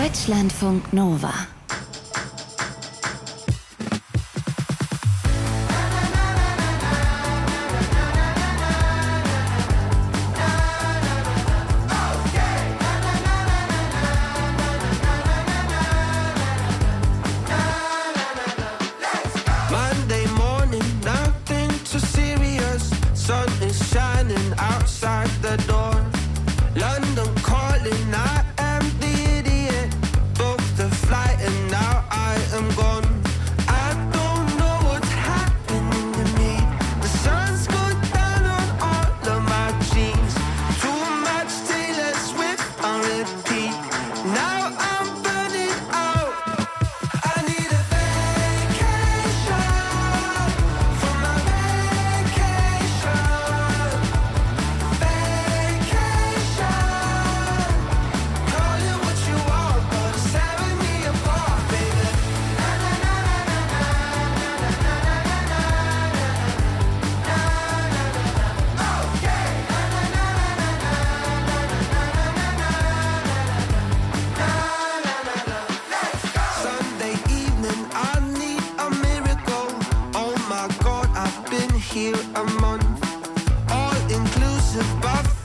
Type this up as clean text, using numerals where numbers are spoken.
Deutschlandfunk Nova. Monday morning, nothing too serious. Sun is shining outside the door. London calling, I am the idiot. Booked the flight and now I am gone. I don't know what's happening to me. The sun's gone down on all of my jeans. Too much Taylor Swift on repeat. Now I'm burning out. I need a vacation from my vacation. Vacation. Call it what you want, but it's tearing me apart, baby. Na na na na na na na na na na na. Okay. Na na na na na na Sunday evening, I need a miracle. Oh my God, I've been here a month. All inclusive buffet.